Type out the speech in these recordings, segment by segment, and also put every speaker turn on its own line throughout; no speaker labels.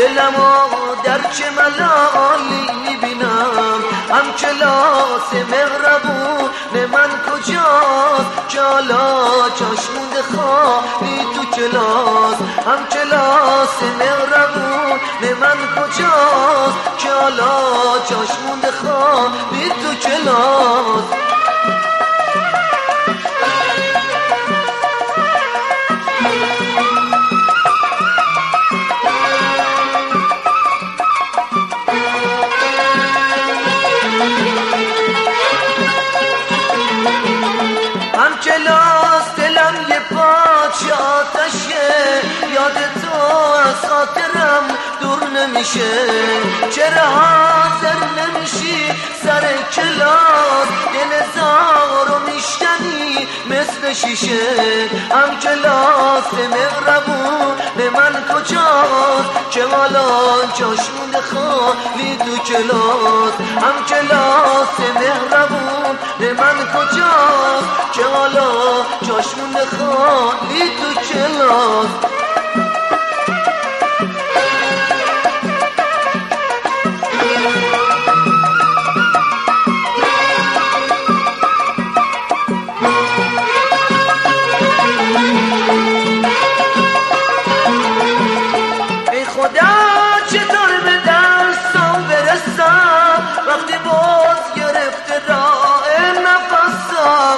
دلمو در چه ملالی میبینم، هم کلاس مهربون من کجاست که حالا جاش مونده خالی تو کلاس، هم کلاس مهربون من کجاست که حالا جاش مونده خالی تو کلاس. هم کلاس دلم یه پاچه آتشه، یاد تو از خاطرم دور نمیشه، چرا حاضر نمیشی سر کلاس، دل زارو میشکنی مثل شیشه، هم کلاس مهربون من کجاست که حالا جاش مونده خالی تو کلاس، هم کلاس مهربون من کجاست که حالا جاش مونده خالی تو کلاس. ای خدا چطور به دستم برسم وقتی باز گرفته راه نفسم،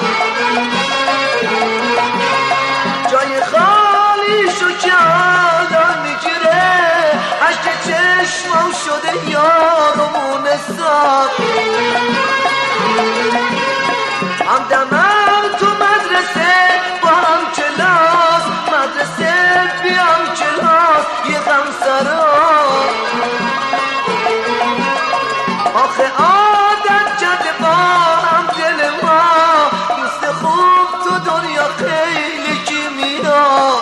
جای خالیشو که آدم میگیره، عشق چشمم شده یارمون سم، همدمم تو مدرسه با هم کلاس، مدرسه بیام کلاس یه غم سرا، آخه عادت کرده با هم دل ما، دوست خوب تو دنیا خیلی کیمیا،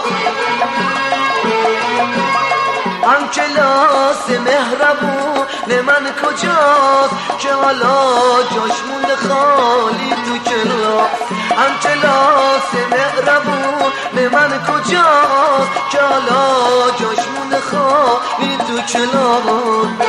هم کلاس مهربون من کجاست که حالا جاش مونده خالی تو کلاس، هم کلاس مهربون من کجاست که حالا جاش مونده خالی تو کلاس.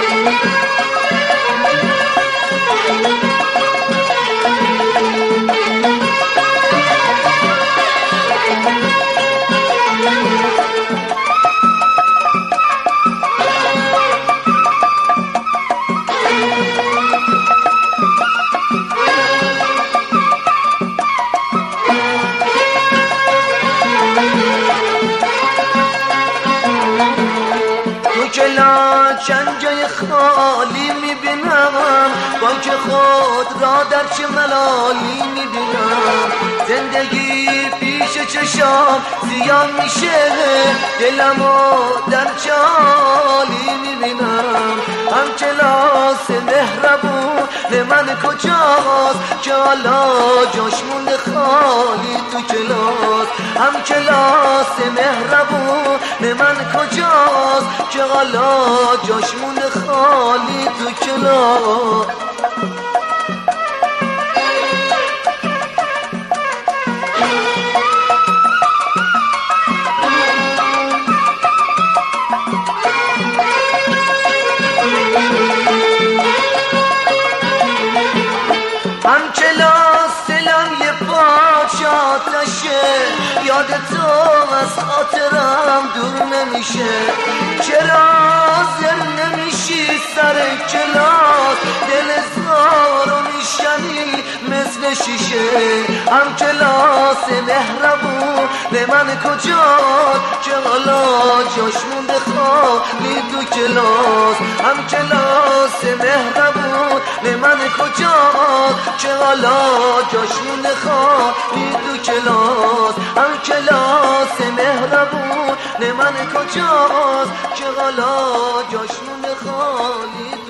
چند جای خالی میبینم، بانک خود را در چه ملالی میبینم، زندگی پیش چشام زیان میشه، دلمو در چه حالی میبینم، هم کلاس مهربون من کجاست که حالا جاش مونده خالی تو کلاس، هم کلاس مهربون من کجاست که حالا جاش مونده خالی تو کلاس. هم کلاس دلم یه پاچه آتشه، یاد تو از خاطرم دور نمیشه، چرا حاضر نمیشی سر کلاس، دل زارو میشکنی مثل شیشه، هم کلاس مهربون من کجاست که حالا جاش مونده خالی تو کلاس، هم کلاس مهربون من کجاست که حالا جاش مونده خالی تو کلاس، هم کلاس مهربون من کجاست که حالا جاش مونده خالی